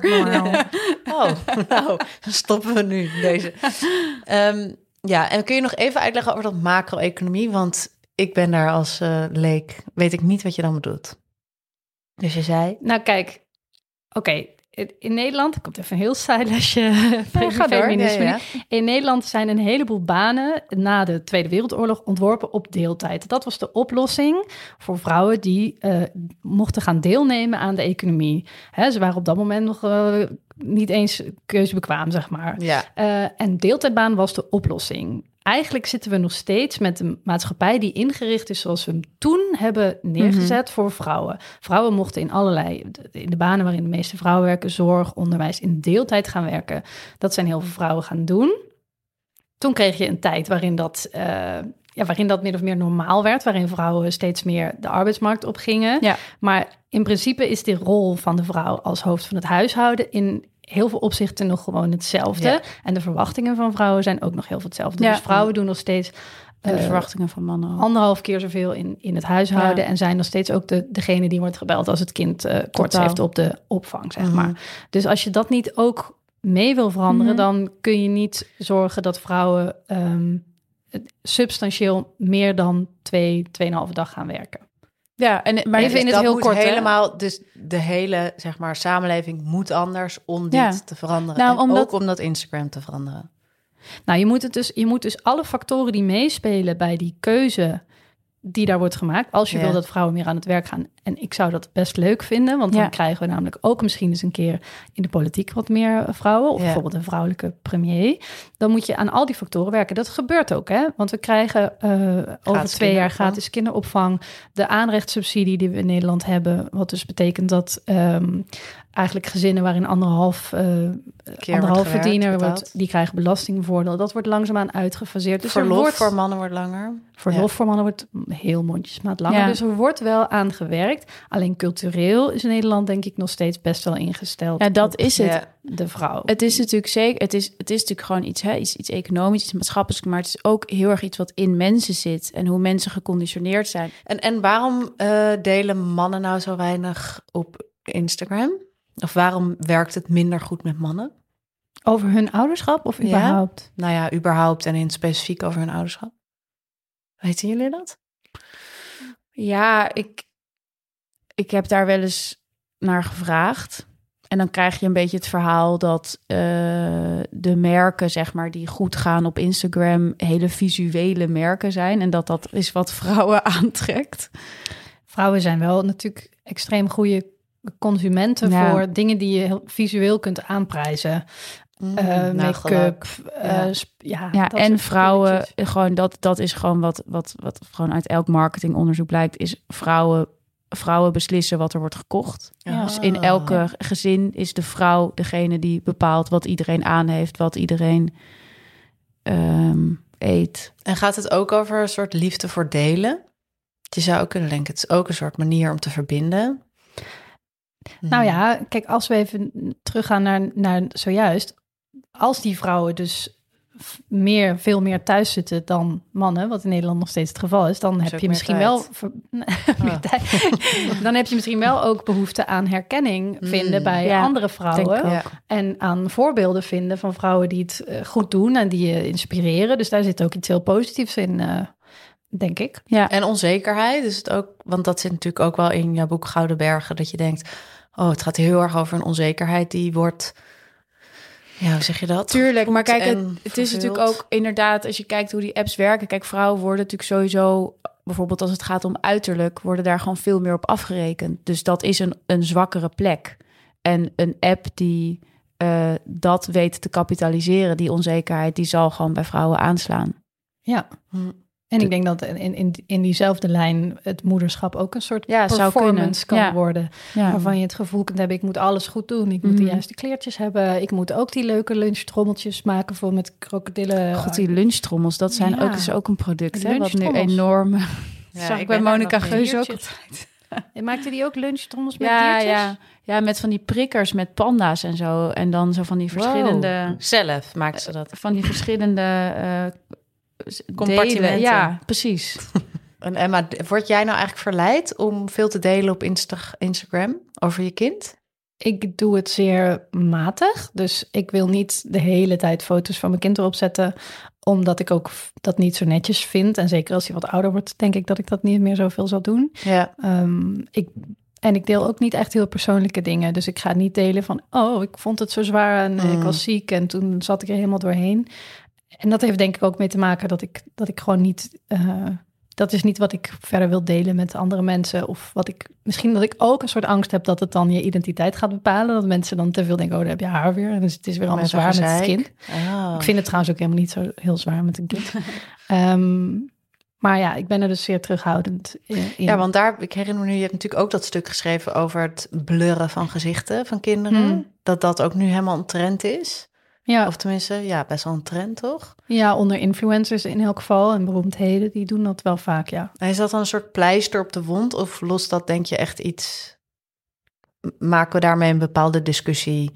Nou, dan stoppen we nu deze. En kun je nog even uitleggen over dat macro-economie? Want ik ben daar als leek, weet ik niet wat je dan bedoelt. Dus je zei... Nou kijk, oké. In Nederland, komt even een heel zijlesje feminisme. Ja. In Nederland zijn een heleboel banen na de Tweede Wereldoorlog ontworpen op deeltijd. Dat was de oplossing voor vrouwen die mochten gaan deelnemen aan de economie. Ze waren op dat moment nog niet eens keuzebekwaam, zeg maar. Ja. En deeltijdbaan was de oplossing. Eigenlijk zitten we nog steeds met een maatschappij die ingericht is zoals we hem toen hebben neergezet voor vrouwen. Vrouwen mochten in de banen waarin de meeste vrouwen werken, zorg, onderwijs, in deeltijd gaan werken. Dat zijn heel veel vrouwen gaan doen. Toen kreeg je een tijd waarin dat min of meer normaal werd, waarin vrouwen steeds meer de arbeidsmarkt opgingen. Ja. Maar in principe is de rol van de vrouw als hoofd van het huishouden in heel veel opzichten nog gewoon hetzelfde. Ja. En de verwachtingen van vrouwen zijn ook nog heel veel hetzelfde. Ja. Dus vrouwen doen nog steeds... de verwachtingen van mannen 1,5 keer zoveel in het huishouden. Ja. En zijn nog steeds ook degene die wordt gebeld als het kind koorts heeft op de opvang, zeg maar. Dus als je dat niet ook mee wil veranderen, dan kun je niet zorgen dat vrouwen substantieel meer dan 2,5 dag gaan werken. Ja, maar even in het heel kort. Helemaal, dus de hele, zeg maar, samenleving moet anders om dit te veranderen. Nou, ook om dat Instagram te veranderen. Nou, je moet dus alle factoren die meespelen bij die keuze die daar wordt gemaakt. Als je wil dat vrouwen meer aan het werk gaan. En ik zou dat best leuk vinden. Want dan krijgen we namelijk ook misschien eens een keer in de politiek wat meer vrouwen. Of bijvoorbeeld een vrouwelijke premier. Dan moet je aan al die factoren werken. Dat gebeurt ook, hè? Want we krijgen over 2 jaar gratis kinderopvang. De aanrechtssubsidie die we in Nederland hebben. Wat dus betekent dat eigenlijk gezinnen waarin anderhalf verdiener wordt, die krijgen belastingvoordeel. Dat wordt langzaamaan uitgefaseerd. Dus verlof voor mannen wordt langer. Verlof voor mannen wordt heel mondjesmaat langer. Ja. Dus er wordt wel aan gewerkt. Alleen cultureel is Nederland denk ik nog steeds best wel ingesteld. Ja, dat is het. De vrouw. Het is natuurlijk zeker. Het is natuurlijk gewoon iets economisch, iets maatschappelijks, maar het is ook heel erg iets wat in mensen zit en hoe mensen geconditioneerd zijn. En waarom delen mannen nou zo weinig op Instagram? Of waarom werkt het minder goed met mannen? Over hun ouderschap of überhaupt? Nou ja, überhaupt en in het specifiek over hun ouderschap. Weten jullie dat? Ja, ik heb daar wel eens naar gevraagd. En dan krijg je een beetje het verhaal dat de merken, zeg maar, die goed gaan op Instagram, hele visuele merken zijn. En dat is wat vrouwen aantrekt. Vrouwen zijn wel natuurlijk extreem goede consumenten voor dingen die je heel visueel kunt aanprijzen. Make-up. En vrouwen, gewoon dat is gewoon wat gewoon uit elk marketingonderzoek blijkt, is vrouwen beslissen wat er wordt gekocht. Ja. Dus in elke gezin is de vrouw degene die bepaalt wat iedereen aan heeft, wat iedereen eet. En gaat het ook over een soort liefde voor delen? Je zou ook kunnen denken, het is ook een soort manier om te verbinden. Nou ja, kijk, als we even teruggaan naar zojuist, als die vrouwen dus veel meer thuis zitten dan mannen, wat in Nederland nog steeds het geval is, dan heb je misschien dan heb je misschien wel ook behoefte aan herkenning vinden bij andere vrouwen en aan voorbeelden vinden van vrouwen die het goed doen en die je inspireren. Dus daar zit ook iets heel positiefs in, denk ik. Ja. En onzekerheid, dus het ook, want dat zit natuurlijk ook wel in jouw boek Gouden Bergen, dat je denkt, het gaat heel erg over een onzekerheid die wordt. Ja, hoe zeg je dat? Tuurlijk, maar kijk, het is natuurlijk ook inderdaad, als je kijkt hoe die apps werken. Kijk, vrouwen worden natuurlijk sowieso, bijvoorbeeld als het gaat om uiterlijk, worden daar gewoon veel meer op afgerekend. Dus dat is een zwakkere plek. En een app die dat weet te kapitaliseren, die onzekerheid, die zal gewoon bij vrouwen aanslaan. Ja. En ik denk dat in diezelfde lijn het moederschap ook een soort performance kan worden. Ja. Waarvan je het gevoel kunt hebben, ik moet alles goed doen. Ik moet de juiste kleertjes hebben. Ik moet ook die leuke lunchtrommeltjes maken voor met krokodillen. God, die lunchtrommels, dat zijn is ook een product. Hè, wat nu enorm. Zag ik bij Monica Geus ook altijd. Maakte die ook lunchtrommels met diertjes? Ja, met van die prikkers met panda's en zo. En dan zo van die verschillende. Zelf maakten ze dat. Van die verschillende compartimenten. Ja, precies. En Emma, word jij nou eigenlijk verleid om veel te delen op Instagram over je kind? Ik doe het zeer matig. Dus ik wil niet de hele tijd foto's van mijn kind erop zetten, omdat ik ook dat niet zo netjes vind. En zeker als hij wat ouder wordt, denk ik dat ik dat niet meer zoveel zal doen. Ja. Ik deel ook niet echt heel persoonlijke dingen. Dus ik ga niet delen van, ik vond het zo zwaar en ik was ziek en toen zat ik er helemaal doorheen. En dat heeft denk ik ook mee te maken dat ik gewoon niet. Dat is niet wat ik verder wil delen met andere mensen. Of misschien dat ik ook een soort angst heb dat het dan je identiteit gaat bepalen. Dat mensen dan te veel denken, daar heb je haar weer. En dus het is weer allemaal zwaar met het kind. Oh. Ik vind het trouwens ook helemaal niet zo heel zwaar met een kind. Maar ja, ik ben er dus zeer terughoudend in. Ja, want ik herinner me nu, je hebt natuurlijk ook dat stuk geschreven over het blurren van gezichten van kinderen. Dat ook nu helemaal een trend is. Ja. Of tenminste, best wel een trend, toch? Ja, onder influencers in elk geval en beroemdheden, die doen dat wel vaak, ja. En is dat dan een soort pleister op de wond? Of lost dat, denk je, echt iets? Maken we daarmee een bepaalde discussie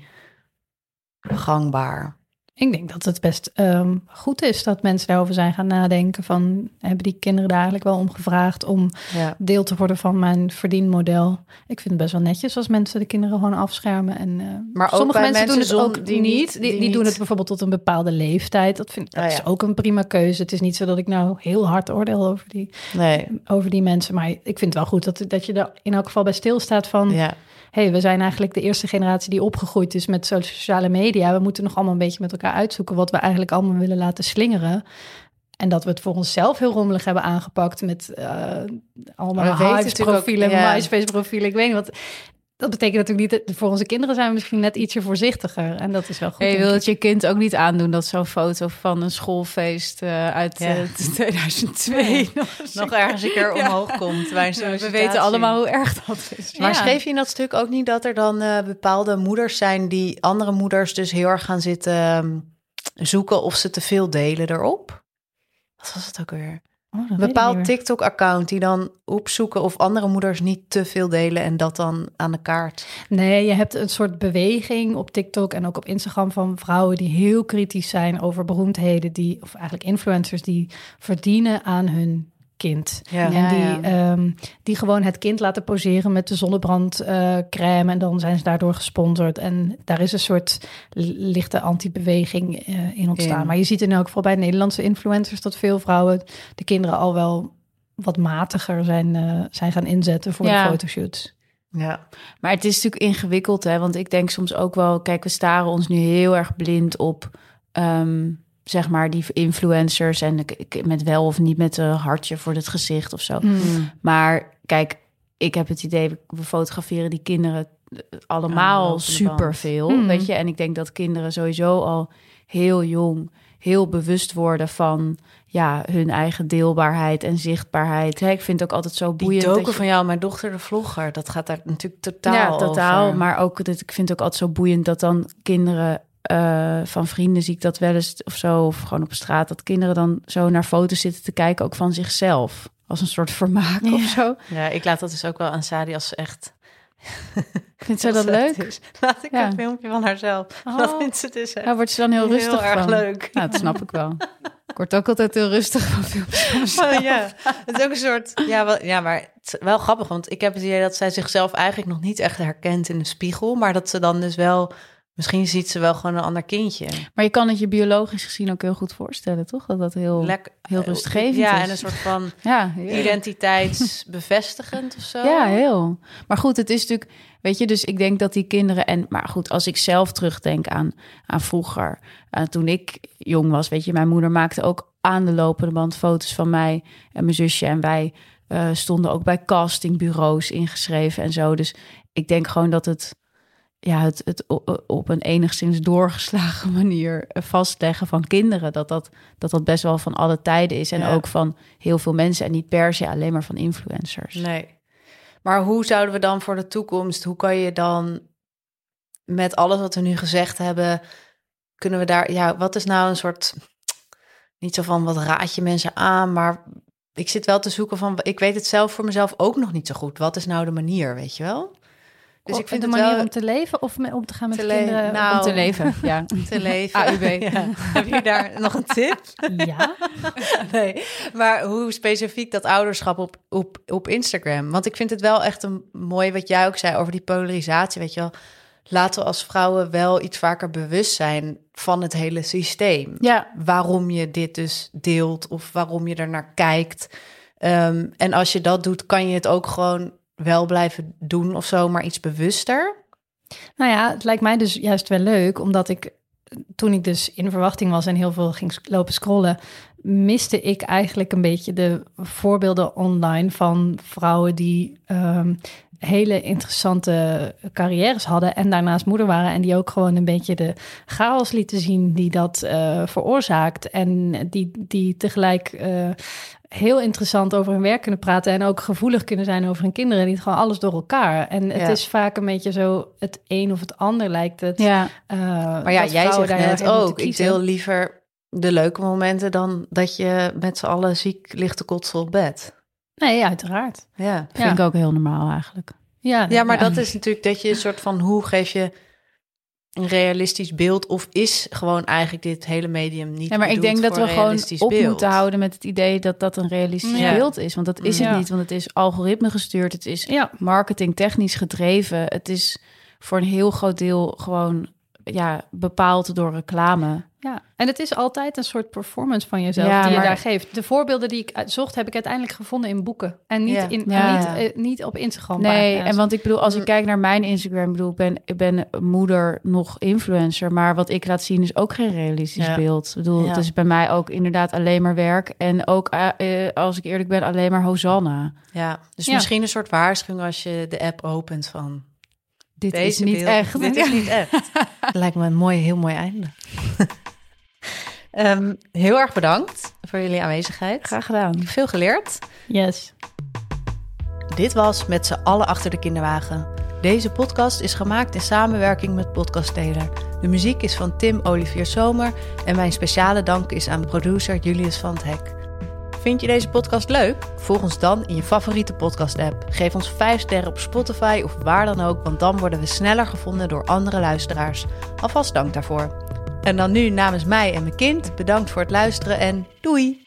gangbaar? Ik denk dat het best goed is dat mensen daarover zijn gaan nadenken van, hebben die kinderen daar eigenlijk wel om gevraagd om deel te worden van mijn verdienmodel? Ik vind het best wel netjes als mensen de kinderen gewoon afschermen. Maar sommige mensen doen het ook niet. Die doen het bijvoorbeeld tot een bepaalde leeftijd. Dat is ook een prima keuze. Het is niet zo dat ik nou heel hard oordeel over die mensen. Maar ik vind het wel goed dat je er in elk geval bij stilstaat van, we zijn eigenlijk de eerste generatie die opgegroeid is met sociale media. We moeten nog allemaal een beetje met elkaar uitzoeken wat we eigenlijk allemaal willen laten slingeren. En dat we het voor onszelf heel rommelig hebben aangepakt met allemaal weten Hives-profielen, natuurlijk ook, MySpace-profielen. Ik weet niet wat. Dat betekent natuurlijk niet dat voor onze kinderen zijn we misschien net ietsje voorzichtiger. En dat is wel goed. Je wil het je kind ook niet aandoen dat zo'n foto van een schoolfeest uit 2002 nog ergens een keer omhoog komt. We weten allemaal hoe erg dat is. Maar schreef je in dat stuk ook niet dat er dan bepaalde moeders zijn die andere moeders dus heel erg gaan zitten zoeken of ze te veel delen erop? Wat was het ook weer? Een bepaald TikTok-account die dan opzoeken of andere moeders niet te veel delen en dat dan aan de kaart. Nee, je hebt een soort beweging op TikTok en ook op Instagram van vrouwen die heel kritisch zijn over beroemdheden of eigenlijk influencers die verdienen aan hun kind. Ja. En die gewoon het kind laten poseren met de zonnebrandcrème en dan zijn ze daardoor gesponsord. En daar is een soort lichte anti-beweging in ontstaan. Maar je ziet in elk geval bij Nederlandse influencers dat veel vrouwen de kinderen al wel wat matiger zijn gaan inzetten voor de fotoshoots. Ja, maar het is natuurlijk ingewikkeld, hè? Want ik denk soms ook wel, kijk, we staren ons nu heel erg blind op zeg maar die influencers en met wel of niet met een hartje voor het gezicht of zo. Maar kijk, ik heb het idee, we fotograferen die kinderen allemaal superveel, weet je. En ik denk dat kinderen sowieso al heel jong heel bewust worden van hun eigen deelbaarheid en zichtbaarheid. Ik vind het ook altijd zo boeiend. Die docu van jou, mijn dochter de vlogger, dat gaat daar natuurlijk totaal over. Maar ook ik vind het ook altijd zo boeiend dat dan kinderen van vrienden zie ik dat wel eens of zo, of gewoon op straat, dat kinderen dan zo naar foto's zitten te kijken, ook van zichzelf, als een soort vermaak of zo. Ja, ik laat dat dus ook wel aan Sadie als echt. Vindt zij dat leuk? Is. Laat ik een filmpje van haarzelf. Dat vindt ze dus echt. Wordt ze dan heel rustig heel erg van. Leuk. Nou, dat snap ik wel. Ik word ook altijd heel rustig van filmpjes van mezelf. Ja, het is ook een soort. Maar het is wel grappig, want ik heb het idee dat zij zichzelf eigenlijk nog niet echt herkent in de spiegel, maar dat ze dan dus wel. Misschien ziet ze wel gewoon een ander kindje. Maar je kan het je biologisch gezien ook heel goed voorstellen, toch? Dat dat heel rustgevend is. Ja, en een soort van identiteitsbevestigend of zo. Ja, heel. Maar goed, het is natuurlijk, weet je, dus ik denk dat die kinderen maar goed, als ik zelf terugdenk aan vroeger, toen ik jong was, weet je, mijn moeder maakte ook aan de lopende band foto's van mij en mijn zusje en wij stonden ook bij castingbureaus ingeschreven en zo. Dus ik denk gewoon dat het op een enigszins doorgeslagen manier vastleggen van kinderen, dat best wel van alle tijden is en ook van heel veel mensen en niet per se alleen maar van influencers. Nee. Maar hoe zouden we dan voor de toekomst, hoe kan je dan met alles wat we nu gezegd hebben, kunnen we daar, wat is nou een soort, niet zo van wat raad je mensen aan, maar ik zit wel te zoeken van, ik weet het zelf voor mezelf ook nog niet zo goed. Wat is nou de manier, weet je wel? Dus ik vind de manier om te leven of om te gaan met kinderen? Nou, om te leven, ja. Te leven. AUB. Ja. Heb je daar nog een tip? Ja. Nee, maar hoe specifiek dat ouderschap op Instagram? Want ik vind het wel echt een mooi wat jij ook zei over die polarisatie, weet je wel. Laten we als vrouwen wel iets vaker bewust zijn van het hele systeem. Ja. Waarom je dit dus deelt of waarom je er naar kijkt. En als je dat doet, kan je het ook gewoon wel blijven doen of zo, maar iets bewuster. Nou ja, het lijkt mij dus juist wel leuk, omdat toen ik dus in verwachting was en heel veel ging lopen scrollen, miste ik eigenlijk een beetje de voorbeelden online van vrouwen die hele interessante carrières hadden en daarnaast moeder waren en die ook gewoon een beetje de chaos lieten zien die dat veroorzaakt en die tegelijk heel interessant over hun werk kunnen praten en ook gevoelig kunnen zijn over hun kinderen. Niet gewoon alles door elkaar. En het is vaak een beetje zo het een of het ander lijkt het. Ja. Maar ja, jij zegt net ook, ik deel liever de leuke momenten dan dat je met z'n allen ziek ligt te kotsen op bed. Nee, uiteraard. Ja. Vind ik ook heel normaal eigenlijk. Ja, maar dat is natuurlijk dat je een soort van, hoe geef je een realistisch beeld of is gewoon eigenlijk dit hele medium niet. Ja, maar ik denk dat we gewoon op beeld moeten houden met het idee dat dat een realistisch beeld is. Want dat is het niet, want het is algoritme gestuurd. Het is marketingtechnisch gedreven. Het is voor een heel groot deel gewoon bepaald door reclame. Ja, en het is altijd een soort performance van jezelf die je daar geeft. De voorbeelden die ik zocht, heb ik uiteindelijk gevonden in boeken. En niet op Instagram. Nee, en want ik bedoel, als ik kijk naar mijn Instagram... ik ben moeder nog influencer... maar wat ik laat zien is ook geen realistisch beeld. Ik bedoel, het is bij mij ook inderdaad alleen maar werk... en ook, als ik eerlijk ben, alleen maar Hosanna. Ja, dus misschien een soort waarschuwing als je de app opent van... Dit is niet echt. Dit is niet echt. Dat lijkt me een heel mooi einde. Heel erg bedankt voor jullie aanwezigheid. Graag gedaan. Ik heb veel geleerd. Yes. Dit was Met z'n allen achter de kinderwagen. Deze podcast is gemaakt in samenwerking met Podcast Taylor. De muziek is van Tim Olivier Zomer en mijn speciale dank is aan producer Julius van het Hek. Vind je deze podcast leuk? Volg ons dan in je favoriete podcast-app. Geef ons 5 sterren op Spotify of waar dan ook, want dan worden we sneller gevonden door andere luisteraars. Alvast dank daarvoor. En dan nu namens mij en mijn kind, bedankt voor het luisteren en doei!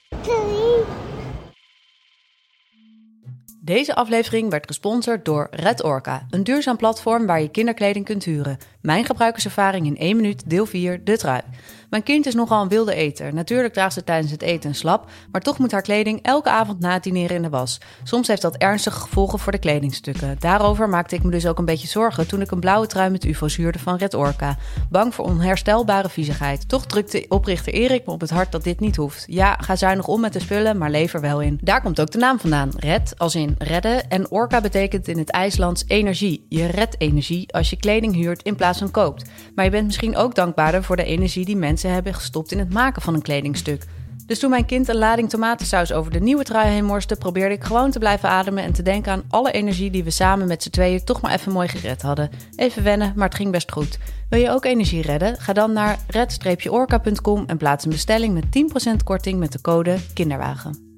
Deze aflevering werd gesponsord door Red Orca, een duurzaam platform waar je kinderkleding kunt huren. Mijn gebruikerservaring in 1 minuut, deel 4, de trui. Mijn kind is nogal een wilde eter. Natuurlijk draagt ze tijdens het eten een slap, maar toch moet haar kleding elke avond na het dineren in de was. Soms heeft dat ernstige gevolgen voor de kledingstukken. Daarover maakte ik me dus ook een beetje zorgen toen ik een blauwe trui met ufo's huurde van Red Orca. Bang voor onherstelbare viezigheid. Toch drukte oprichter Erik me op het hart dat dit niet hoeft. Ja, ga zuinig om met de spullen, maar leef er wel in. Daar komt ook de naam vandaan. Red, als in redden, en Orca betekent in het IJslands energie. Je redt energie als je kleding huurt in plaats van koopt. Maar je bent misschien ook dankbaarder voor de energie die mensen hebben gestopt in het maken van een kledingstuk. Dus toen mijn kind een lading tomatensaus over de nieuwe trui heen morste, probeerde ik gewoon te blijven ademen en te denken aan alle energie die we samen met z'n tweeën toch maar even mooi gered hadden. Even wennen, maar het ging best goed. Wil je ook energie redden? Ga dan naar red-orca.com en plaats een bestelling met 10% korting met de code kinderwagen.